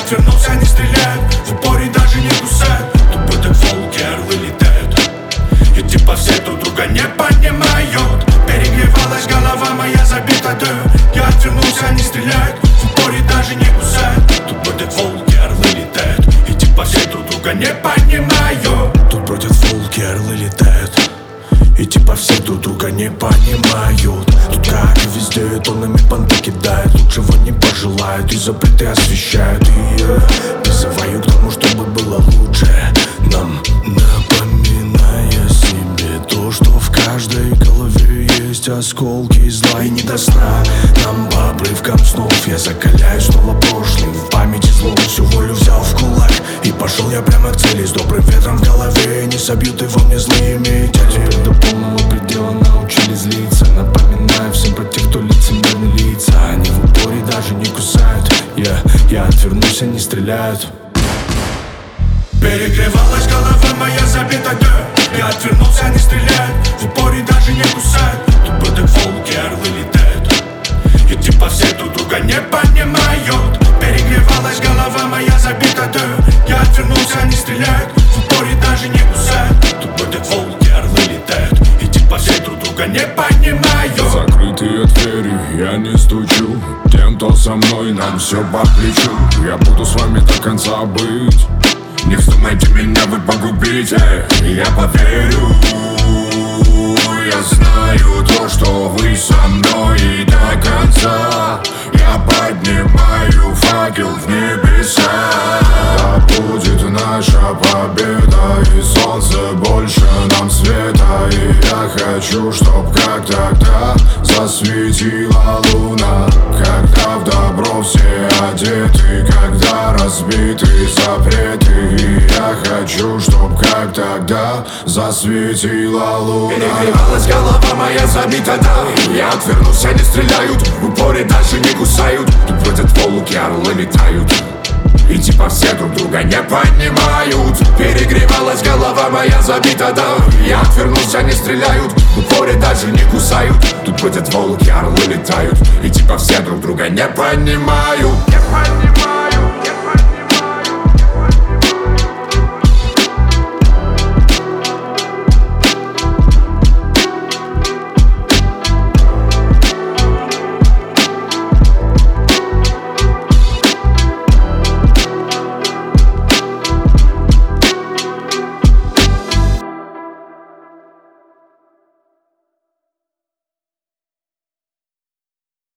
отвернулся, они стреляют, в упоре даже не кусают. Тупо так волки, орлы летают, и типа все друг друга не понимают. Перегревалась голова моя, забита дым. Я отвернулся, они стреляют, в упоре даже не кусают. Тупо так волки, орлы летают, и типа все друг друга не понимают. Тут бродят волки, орлы летают, и типа все друг друга не понимают. Тут как и везде тоннами понты кидают, лучшего не пожелают и запреты освещают. И призываю к тому, чтобы было лучше нам, напоминая себе то, что в каждой голове есть осколки зла и не до сна. Нам по обрывкам снов я закаляюсь снова прошлым. В памяти зло всю волю взял в кулак, и пошел я прямо к цели с добрым ветром в голове. Не собьют его мне злые метели. До полного предела научили злиться, напоминая всем про тех, кто лицемерны лица. Они в упоре даже не кусают. Я отвернулся, не стреляют. Перегревалась голова моя, забита дым. Я отвернулся, они стреляют, в упоре даже не кусают. Тупо так волки, орлы летают, и типа все друг друга не понимают. Перегревалась голова моя, забита дым. Я отвернулся, они стреляют, в упоре даже не кусают. Тупо так волки, орлы летают, и типа все друг друга не понимают. Закрытые двери, я не стучу. Тем, кто со мной, нам все по плечу. Я буду с вами до конца быть. Не вздумайте меня вы погубите, я поверю. Я знаю то, что вы со мной и до конца. Я поднимаю факел в небеса. Да будет наша победа, и солнце больше нам света. И я хочу, чтоб как тогда засветила луна. Когда в добро все одеты, когда разбиты запреты. И я хочу, чтоб как тогда засветила луна. Перегревалась голова моя, забита да. Я отвернулся, не стреляют, в упоре даже не кусают. Тут бродят волки, орлы летают, и типа все друг друга не понимают. Перегревалась голова моя, забита да. Я отвернулся, не стреляют, в упоре даже не кусают. Тут бродят волки, орлы летают, и типа все друг друга не понимают.